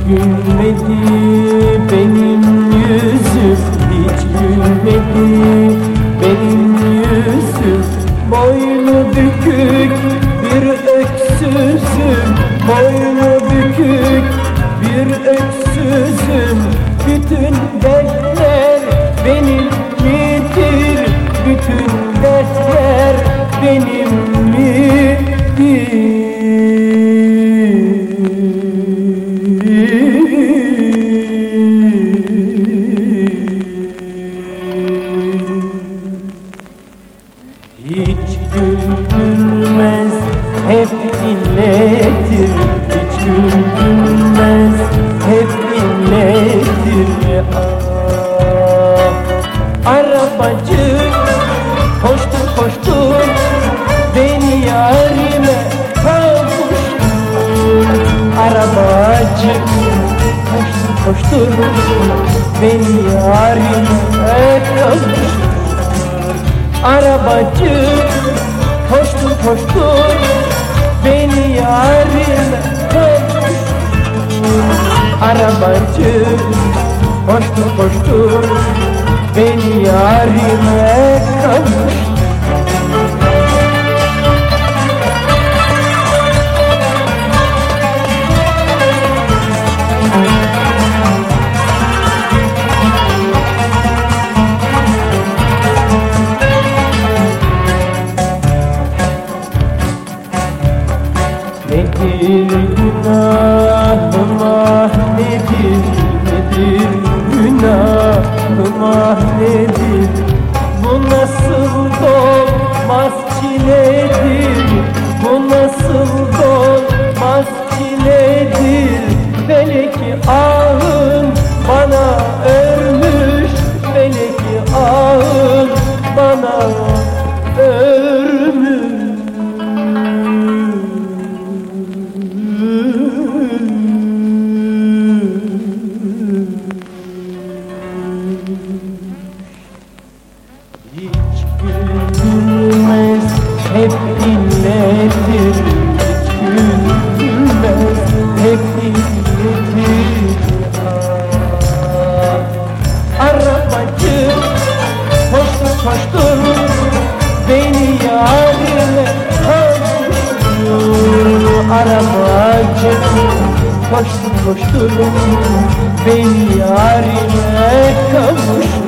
gülmedi benim yüzüm, hiç gülmedi benim yüzüm. Boynu bükük bir öksüzüm, boynu bükük bir öksüzüm. Bütün dertler benim midir, bütün dertler benim midir. Hiç güldürmez, hep inletir. Hiç güldürmez, hep inletir. Arabacı koştur koştur, beni yarime kavuştur. Arabacı koştur koştur, beni yarime kavuştur. Arabacı koştur koştur, beni yarime kavuştur. Arabacı koştur koştur, beni yarime kavuştur. Nedir günahım ah nedir, nedir günahım ah nedir? Bu nasıl dolmaz çiledir, bu nasıl dolmaz çiledir? Feleki ahın bana örmüş, feleki ahın bana örmüş. Hiç gülmez, hep inletir. Hiç gülmez, hep inletir. Arabacı koştur koştur, beni yarime kavuştur. Arabacı koştur koştur, beni yarime kavuştur.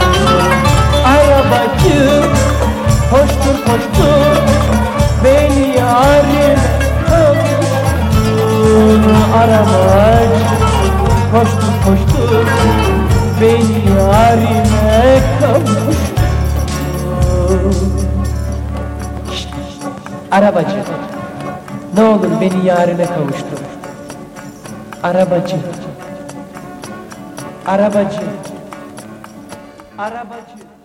Arabacı koştur koştur, beni yarime kavuştur. Arabacı koştur koştur, beni yarime kavuştur. Şşt, arabacı, ne olur beni yarime kavuştur. Arabacı, arabacı, arabacı.